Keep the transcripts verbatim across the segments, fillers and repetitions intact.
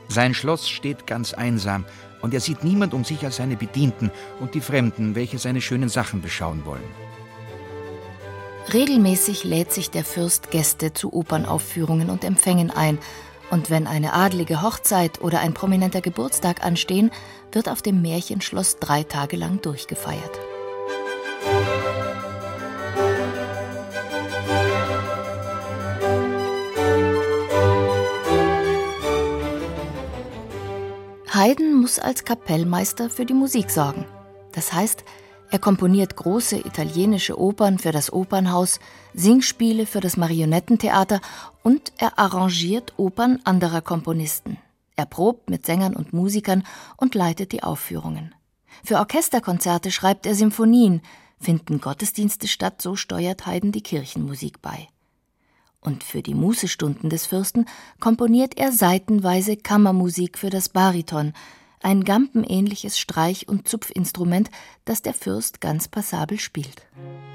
Sein Schloss steht ganz einsam, und er sieht niemand um sich als seine Bedienten und die Fremden, welche seine schönen Sachen beschauen wollen. Regelmäßig lädt sich der Fürst Gäste zu Opernaufführungen und Empfängen ein, und wenn eine adlige Hochzeit oder ein prominenter Geburtstag anstehen, wird auf dem Märchenschloss drei Tage lang durchgefeiert. Haydn muss als Kapellmeister für die Musik sorgen. Das heißt, er komponiert große italienische Opern für das Opernhaus, Singspiele für das Marionettentheater und er arrangiert Opern anderer Komponisten. Er probt mit Sängern und Musikern und leitet die Aufführungen. Für Orchesterkonzerte schreibt er Symphonien. Finden Gottesdienste statt, so steuert Haydn die Kirchenmusik bei. Und für die Mußestunden des Fürsten komponiert er seitenweise Kammermusik für das Bariton, ein gampenähnliches Streich- und Zupfinstrument, das der Fürst ganz passabel spielt.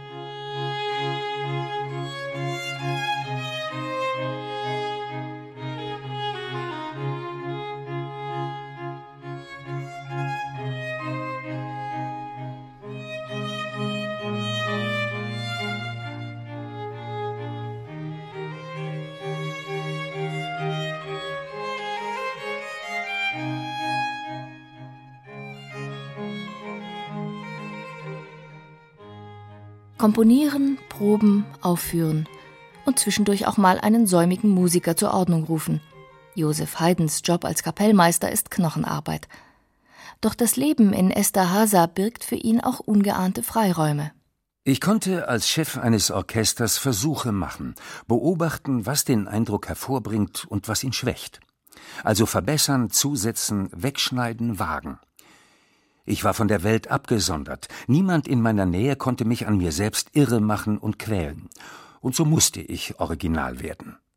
Komponieren, proben, aufführen und zwischendurch auch mal einen säumigen Musiker zur Ordnung rufen. Joseph Haydns Job als Kapellmeister ist Knochenarbeit. Doch das Leben in Esterháza birgt für ihn auch ungeahnte Freiräume. Ich konnte als Chef eines Orchesters Versuche machen, beobachten, was den Eindruck hervorbringt und was ihn schwächt. Also verbessern, zusetzen, wegschneiden, wagen. Ich war von der Welt abgesondert. Niemand in meiner Nähe konnte mich an mir selbst irre machen und quälen. Und so musste ich original werden.